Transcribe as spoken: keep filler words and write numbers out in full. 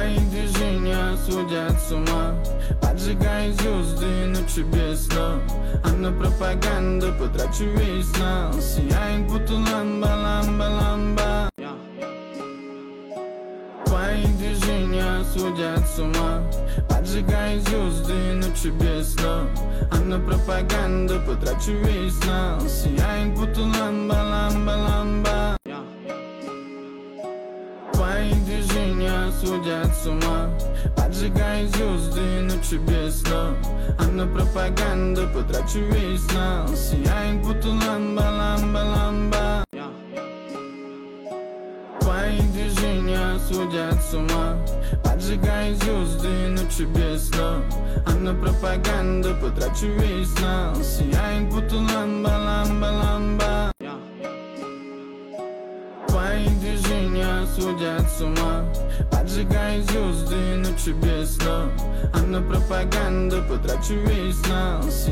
Твои движения сводят с ума, поджигая звезды ночью без сна. А на пропаганду потрачу весь нал, сияет будто ламба, ламба, ламба. Твои движения сводят с ума, поджигая звезды ночью без сна. А на пропаганду потрачу весь нал, сияет будто ламба, ламба, ламба. Твои движения сводят с ума, поджигая звезды ночью без сна. А на пропаганду потрачу весь нал, сияет будто ламба, ламба, ламба. Твои движения сводят с ума, поджигая звезды ночью без сна. А на пропаганду потрачу весь нал, сияет будто ламба, ламба, ламба. Твои движения сводят с ума, поджигая звезды ночью без сна. А на пропаганду потрачу весь нал.